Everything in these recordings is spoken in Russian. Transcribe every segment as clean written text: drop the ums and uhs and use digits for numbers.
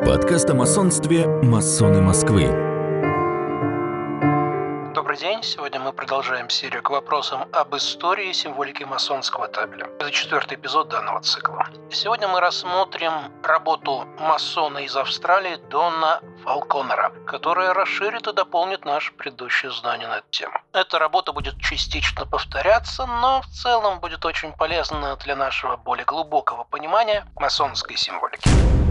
Подкаст о масонстве «Масоны Москвы». Добрый день. Сегодня мы продолжаем серию к вопросам об истории и символике масонского табеля. Это 4-й эпизод данного цикла. Сегодня мы рассмотрим работу масона из Австралии Дона Фалконера, которая расширит и дополнит наше предыдущее знание на эту тему. Эта работа будет частично повторяться, но в целом будет очень полезна для нашего более глубокого понимания масонской символики.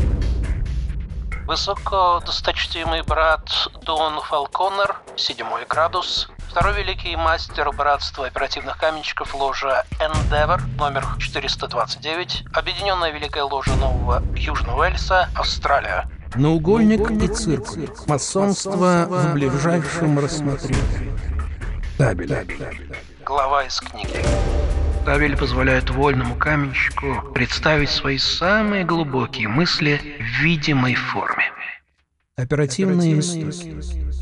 Высокодосточтимый брат Дон Фалконер, 7-й градус, второй великий мастер братства оперативных каменщиков ложа Endeavour, номер 429, Объединенная Великая Ложа Нового Южного Уэльса, Австралия. Наугольник и цирк. Масонство в ближайшем рассмотрении. Табель. Глава из книги. Табель позволяет вольному каменщику представить свои самые глубокие мысли в видимой форме. Оперативные истоки.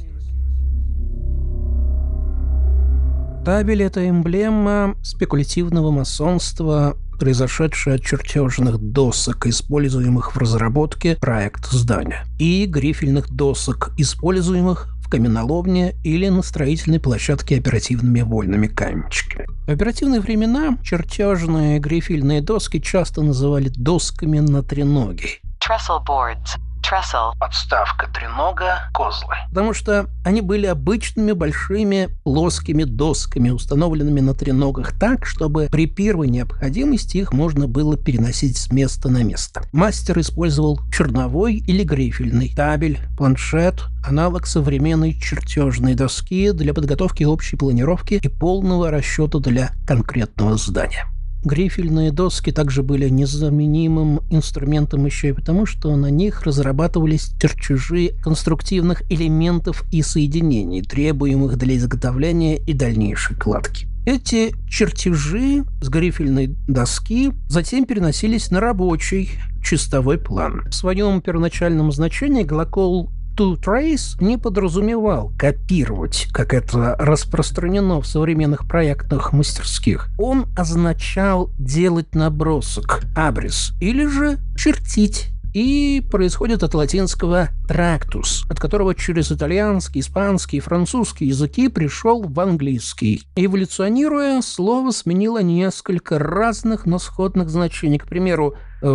Табель – это эмблема спекулятивного масонства, произошедшая от чертежных досок, используемых в разработке проекта здания, и грифельных досок, используемых в каменоломне или на строительной площадке оперативными вольными каменщиками. В оперативные времена чертежные грифельные доски часто называли досками на треноге. Trestle boards. Trestle. Подставка тренога, козлы. Потому что они были обычными большими плоскими досками, установленными на треногах так, чтобы при первой необходимости их можно было переносить с места на место. Мастер использовал черновой или грифельный табель, планшет, аналог современной чертежной доски для подготовки общей планировки и полного расчета для конкретного здания. Грифельные доски также были незаменимым инструментом еще и потому, что на них разрабатывались чертежи конструктивных элементов и соединений, требуемых для изготовления и дальнейшей кладки. Эти чертежи с грифельной доски затем переносились на рабочий чистовой план. В своем первоначальном значении глагол to trace не подразумевал копировать, как это распространено в современных проектных мастерских. Он означал делать набросок, абрис, или же чертить. И происходит от латинского «tractus», от которого через итальянский, испанский и французский языки пришел в английский. Эволюционируя, слово сменило несколько разных, но сходных значений. К примеру,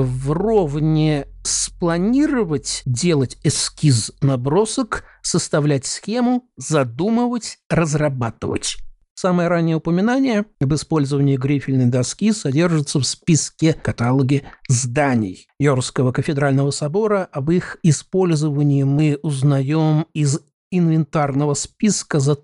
вровне спланировать, делать эскиз, набросок, составлять схему, задумывать, разрабатывать. Самое раннее упоминание об использовании грифельной доски содержится в списке каталоге зданий Йоркского кафедрального собора. Об их использовании мы узнаем из инвентарного списка за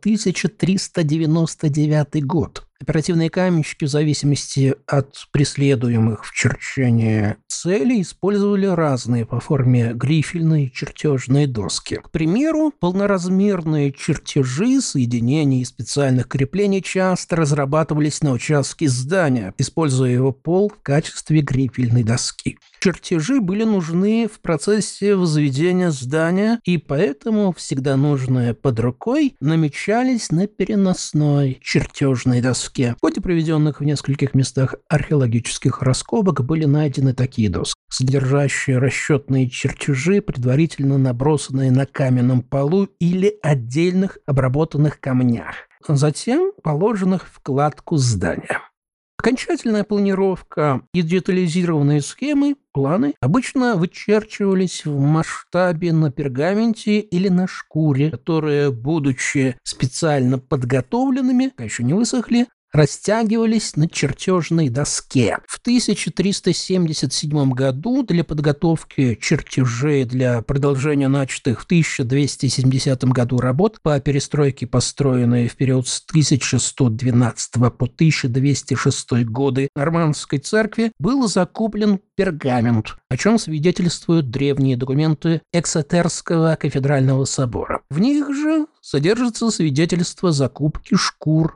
1399 год. Оперативные каменщики, в зависимости от преследуемых в черчении целей, использовали разные по форме грифельные чертежные доски. К примеру, полноразмерные чертежи соединений и специальных креплений часто разрабатывались на участке здания, используя его пол в качестве грифельной доски. Чертежи были нужны в процессе возведения здания, и поэтому всегда нужные под рукой намечались на переносной чертежной доске. В ходе проведенных в нескольких местах археологических раскопок были найдены такие доски, содержащие расчетные чертежи, предварительно набросанные на каменном полу или отдельных обработанных камнях, затем положенных в кладку здания. Окончательная планировка и детализированные схемы, планы обычно вычерчивались в масштабе на пергаменте или на шкуре, которые, будучи специально подготовленными, пока еще не высохли, растягивались на чертежной доске. В 1377 году для подготовки чертежей для продолжения начатых в 1270 году работ по перестройке, построенной в период с 1612 по 1206 годы Нормандской церкви, был закуплен пергамент, о чем свидетельствуют древние документы Эксетерского кафедрального собора. В них же содержится свидетельство закупки шкур в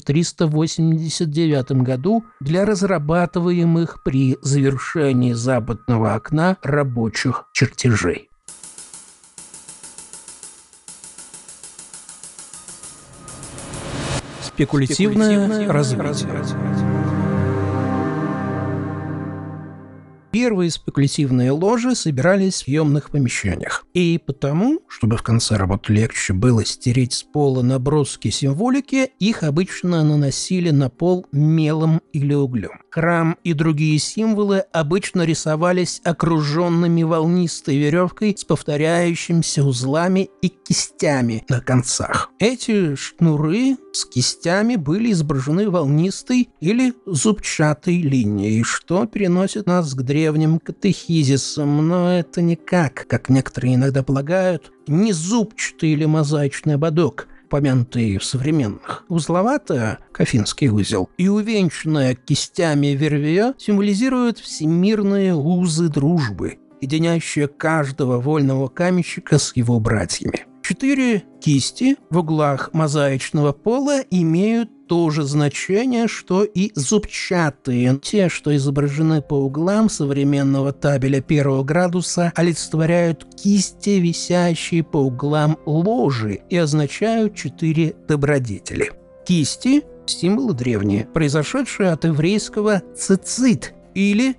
1389 году для разрабатываемых при завершении западного окна рабочих чертежей. Спекулятивное развитие. Первые спекулятивные ложи собирались в съемных помещениях. И потому, чтобы в конце работы легче было стереть с пола наброски символики, их обычно наносили на пол мелом или углем. Храм и другие символы обычно рисовались окруженными волнистой веревкой с повторяющимися узлами и кистями на концах. Эти шнуры с кистями были изображены волнистой или зубчатой линией, что переносит нас к древним катехизисам, но это никак, как некоторые иногда полагают, не зубчатый или мозаичный ободок, помянутый в современных. Узловатая, Кофинский узел, и увенчанная кистями вервия символизируют всемирные узы дружбы, единящие каждого вольного каменщика с его братьями. 4 кисти в углах мозаичного пола имеют то же значение, что и зубчатые. Те, что изображены по углам современного табеля 1 градуса, олицетворяют кисти, висящие по углам ложи, и означают 4 добродетели. Кисти – символы древние, произошедшие от еврейского «цицит» или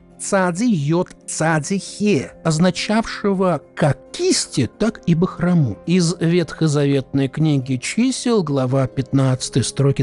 «цадзи-йод-цадзи-хе», означавшего как кисти, так и бахрому. Из ветхозаветной книги чисел, глава 15, строки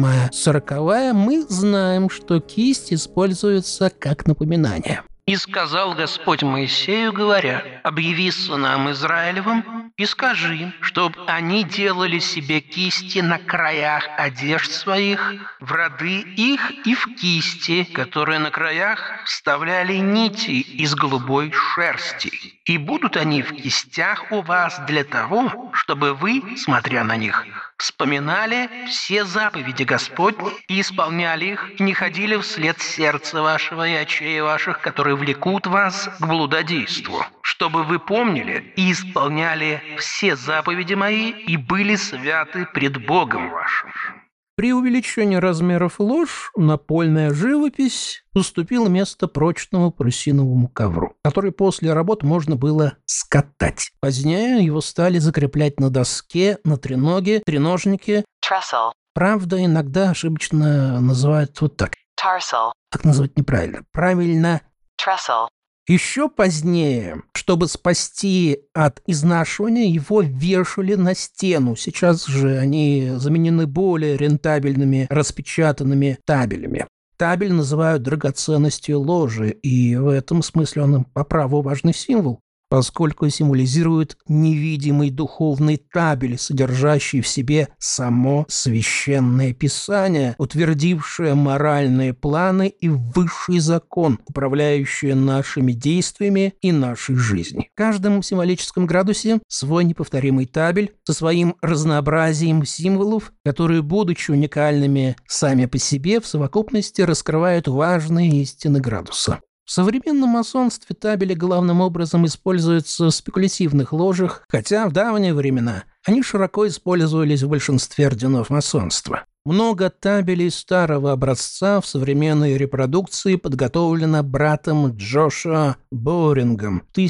37-40, мы знаем, что кисть используется как напоминание. «И сказал Господь Моисею, говоря, объяви сынам Израилевым и скажи им, чтоб они делали себе кисти на краях одежд своих, в роды их и в кисти, которые на краях вставляли нити из голубой шерсти. И будут они в кистях у вас для того, чтобы вы, смотря на них, вспоминали все заповеди Господни и исполняли их, и не ходили вслед сердца вашего и очей ваших, которые влекут вас к блудодейству, чтобы вы помнили и исполняли все заповеди мои и были святы пред Богом вашим». При увеличении размеров лож напольная живопись уступила место прочному парусиновому ковру, который после работ можно было скатать. Позднее его стали закреплять на доске, на треноге, треножнике. Trestle. Правда, иногда ошибочно называют вот так. Tarsal. Так называть неправильно. Правильно. Trestle. Еще позднее, чтобы спасти от изнашивания, его вешали на стену. Сейчас же они заменены более рентабельными распечатанными табелями. Табель называют драгоценностью ложи, и в этом смысле он по праву важный символ, поскольку символизирует невидимый духовный табель, содержащий в себе само священное писание, утвердившее моральные планы и высший закон, управляющий нашими действиями и нашей жизнью. В каждом символическом градусе свой неповторимый табель со своим разнообразием символов, которые, будучи уникальными сами по себе, в совокупности раскрывают важные истины градуса. В современном масонстве табели главным образом используются в спекулятивных ложах, хотя в давние времена они широко использовались в большинстве орденов масонства. Много табелей старого образца в современной репродукции подготовлено братом Джошуа Боурингом в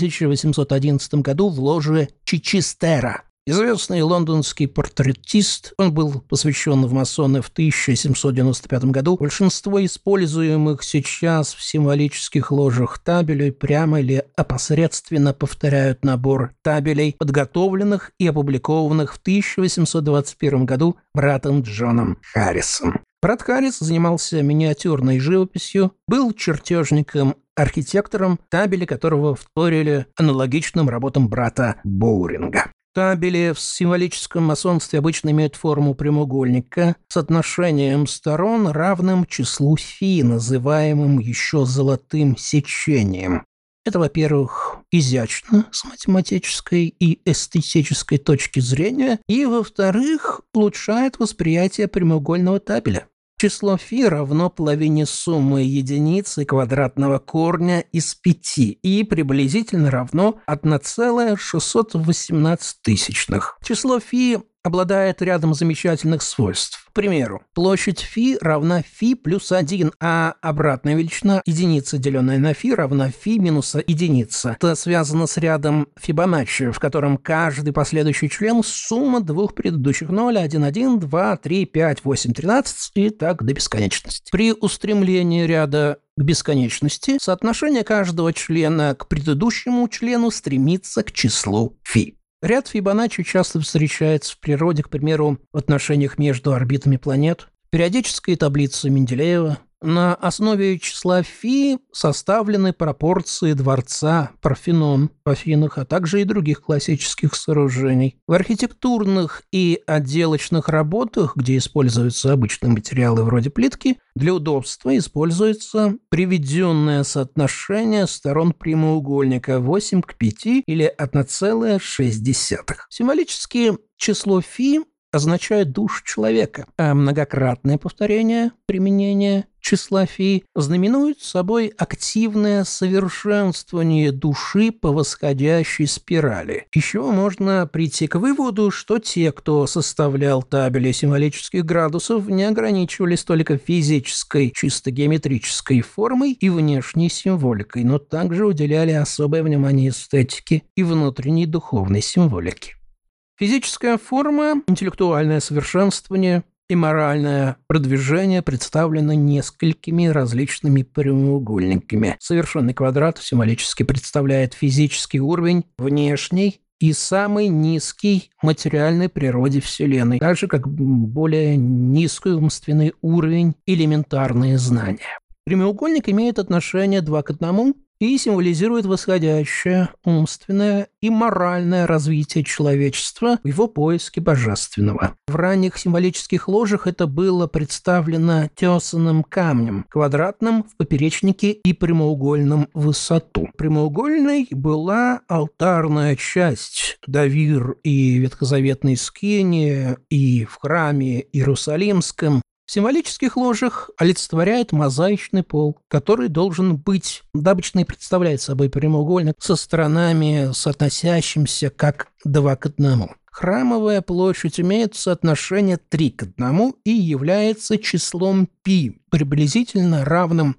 1811 году в ложе Чичестера. Известный лондонский портретист, он был посвящен в масоны в 1795 году. Большинство используемых сейчас в символических ложах табелей прямо или опосредственно повторяют набор табелей, подготовленных и опубликованных в 1821 году братом Джоном Харрисом. Брат Харрис занимался миниатюрной живописью, был чертежником-архитектором, табели которого вторили аналогичным работам брата Боуринга. Табели в символическом масонстве обычно имеют форму прямоугольника с отношением сторон, равным числу фи, называемым еще золотым сечением. Это, во-первых, изящно с математической и эстетической точки зрения, и, во-вторых, улучшает восприятие прямоугольного табеля. Число фи равно половине суммы единицы квадратного корня из 5 и приблизительно равно 1,618. Число фи обладает рядом замечательных свойств. К примеру, площадь φ равна φ плюс 1, а обратная величина единица, деленная на φ, равна φ минус единица. Это связано с рядом Фибоначчи, в котором каждый последующий член – сумма двух предыдущих: 0, 1, 1, 2, 3, 5, 8, 13 и так до бесконечности. При устремлении ряда к бесконечности, соотношение каждого члена к предыдущему члену стремится к числу φ. Ряд Фибоначчи часто встречается в природе, к примеру, в отношениях между орбитами планет, периодической таблице Менделеева. На основе числа φ составлены пропорции дворца Парфенон в Афинах, а также и других классических сооружений. В архитектурных и отделочных работах, где используются обычные материалы вроде плитки, для удобства используется приведенное соотношение сторон прямоугольника 8 к 5 или 1,6. Символически число φ означает душу человека, а многократное повторение применения числа φ знаменует собой активное совершенствование души по восходящей спирали. Еще можно прийти к выводу, что те, кто составлял табели символических градусов, не ограничивались только физической, чисто геометрической формой и внешней символикой, но также уделяли особое внимание эстетике и внутренней духовной символике. Физическая форма, интеллектуальное совершенствование и моральное продвижение представлены несколькими различными прямоугольниками. Совершенный квадрат символически представляет физический уровень внешний и самый низкий материальной природе Вселенной, так же как более низкий умственный уровень элементарные знания. Прямоугольник имеет отношение 2 к 1 и символизирует восходящее умственное и моральное развитие человечества в его поиске божественного. В ранних символических ложах это было представлено тесаным камнем, квадратным в поперечнике и прямоугольным в высоту. Прямоугольной была алтарная часть Давир и ветхозаветной скинии, и в храме Иерусалимском. В символических ложах олицетворяет мозаичный пол, который должен быть, обычно и представляет собой прямоугольник, со сторонами, соотносящимся как 2 к 1. Храмовая площадь имеет соотношение 3 к 1 и является числом π, приблизительно равным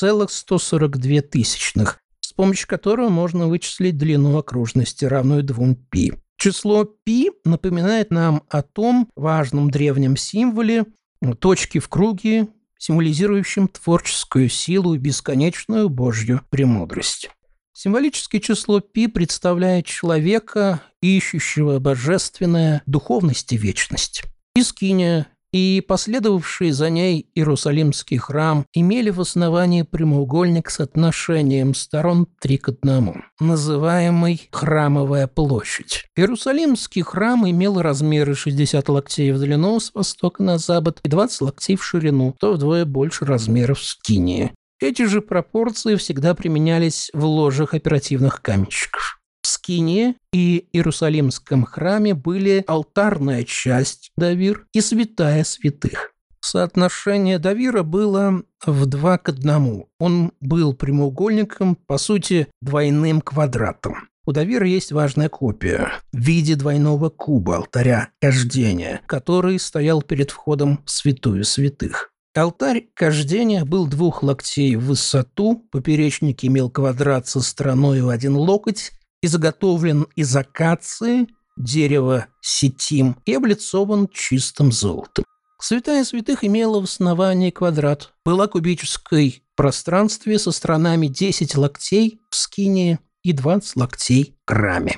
3,142 тысячных, с помощью которого можно вычислить длину окружности, равную 2π. Число π напоминает нам о том важном древнем символе, точки в круге, символизирующем творческую силу и бесконечную Божью премудрость. Символическое число π представляет человека, ищущего божественное, духовность и вечность. Искиния и последовавший за ней Иерусалимский храм имели в основании прямоугольник с отношением сторон 3 к 1, называемый Храмовая площадь. Иерусалимский храм имел размеры 60 локтей в длину с востока на запад и 20 локтей в ширину, то вдвое больше размеров скинии. Эти же пропорции всегда применялись в ложах оперативных каменщиков. В Скинии и Иерусалимском храме были алтарная часть Давир и святая святых. Соотношение Давира было в 2 к 1. Он был прямоугольником, по сути, двойным квадратом. У Давира есть важная копия в виде двойного куба алтаря Кождения, который стоял перед входом в святую святых. Алтарь Кождения был 2 локтей в высоту, поперечник имел квадрат со стороной в 1 локоть, и заготовлен из акации, дерева сетим, и облицован чистым золотом. Святая святых имела в основании квадрат, была кубической в пространстве со сторонами 10 локтей в скинии и 20 локтей в храме.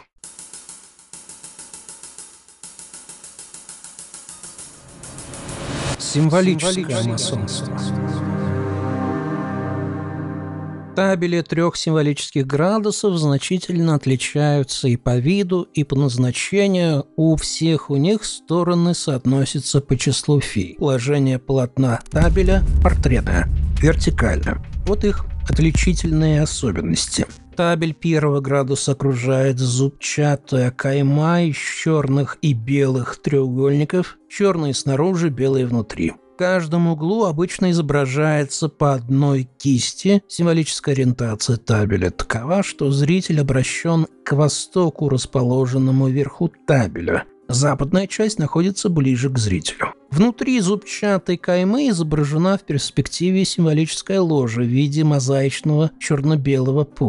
Символическое масонство. Табели 3 символических градусов значительно отличаются и по виду, и по назначению. У всех у них стороны соотносятся по числу φ. Положение полотна табеля портретное, вертикально. Вот их отличительные особенности. Табель 1 градуса окружает зубчатая кайма из черных и белых треугольников, черные снаружи, белые внутри. В каждом углу обычно изображается по одной кисти. Символическая ориентация табеля такова, что зритель обращен к востоку, расположенному вверху табеля. Западная часть находится ближе к зрителю. Внутри зубчатой каймы изображена в перспективе символическая ложа в виде мозаичного черно-белого пола.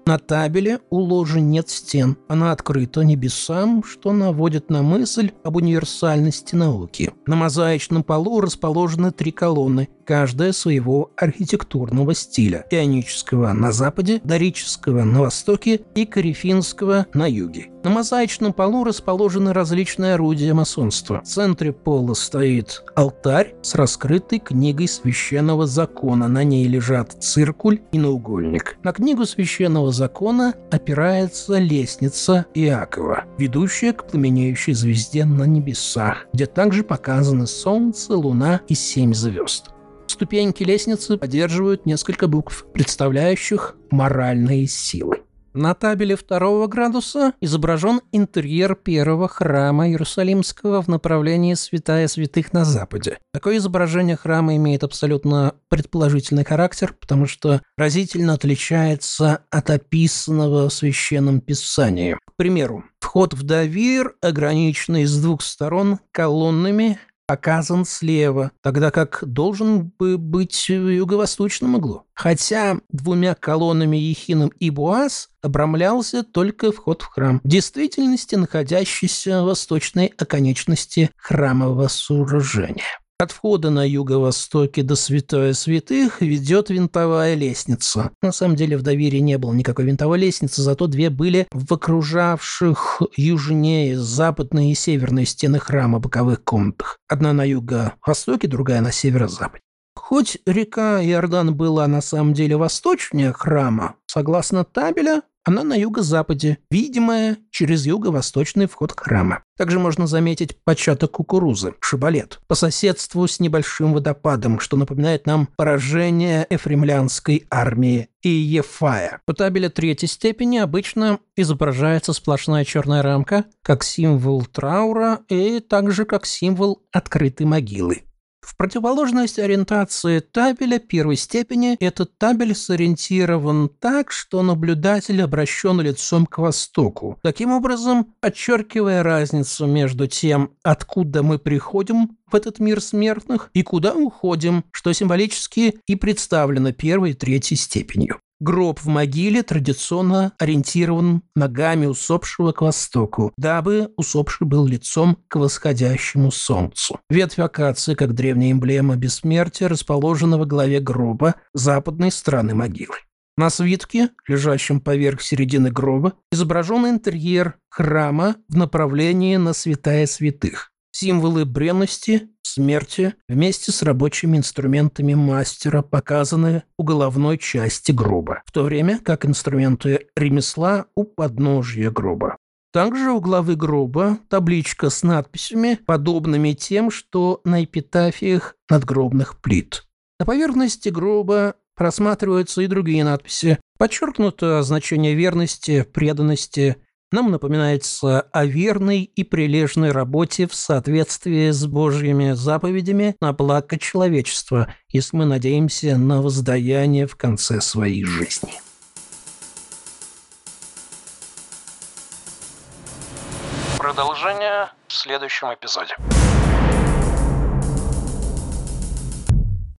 На табеле у ложи нет стен, она открыта небесам, что наводит на мысль об универсальности науки. На мозаичном полу расположены 3 колонны, каждая своего архитектурного стиля – ионического на западе, дорического на востоке и коринфянского на юге. На мозаичном полу расположены различные орудия масонства. В центре пола стоит алтарь с раскрытой книгой священного закона. На ней лежат циркуль и наугольник. На книгу священного закона опирается лестница Иакова, ведущая к пламенеющей звезде на небесах, где также показаны солнце, луна и 7 звезд. Ступеньки лестницы поддерживают несколько букв, представляющих моральные силы. На табеле 2 градуса изображен интерьер первого храма Иерусалимского в направлении Святая Святых на западе. Такое изображение храма имеет абсолютно предположительный характер, потому что разительно отличается от описанного в Священном Писании. К примеру, вход в Давир, ограниченный с 2 сторон колоннами, показан слева, тогда как должен бы быть в юго-восточном углу. Хотя 2 колоннами Ехином и Боаз обрамлялся только вход в храм, в действительности находящийся в восточной оконечности храмового сооружения. От входа на юго-востоке до Святая Святых ведет винтовая лестница. На самом деле в Давире не было никакой винтовой лестницы, зато 2 были в окружавших южнее западные и северные стены храма боковых комнатах. Одна на юго-востоке, другая на северо-западе. Хоть река Иордан была на самом деле восточнее храма, согласно табеля, она на юго-западе, видимая через юго-восточный вход храма. Также можно заметить початок кукурузы, шибалет, по соседству с небольшим водопадом, что напоминает нам поражение эфремлянской армии Иефая. По табеле 3 степени обычно изображается сплошная черная рамка, как символ траура и также как символ открытой могилы. В противоположность ориентации табеля 1 степени, этот табель сориентирован так, что наблюдатель обращен лицом к востоку, таким образом подчеркивая разницу между тем, откуда мы приходим в этот мир смертных и куда уходим, что символически и представлено 1 и 3 степенью. Гроб в могиле традиционно ориентирован ногами усопшего к востоку, дабы усопший был лицом к восходящему солнцу. Ветвь акации, как древняя эмблема бессмертия, расположена во главе гроба западной стороны могилы. На свитке, лежащем поверх середины гроба, изображен интерьер храма в направлении на Святая Святых. Символы бренности, смерти вместе с рабочими инструментами мастера показаны у головной части гроба, в то время как инструменты ремесла у подножия гроба. Также у главы гроба табличка с надписями, подобными тем, что на эпитафиях надгробных плит. На поверхности гроба просматриваются и другие надписи. Подчеркнуто значение верности, преданности. Нам напоминается о верной и прилежной работе в соответствии с Божьими заповедями на благо человечества, если мы надеемся на воздаяние в конце своей жизни. Продолжение в следующем эпизоде.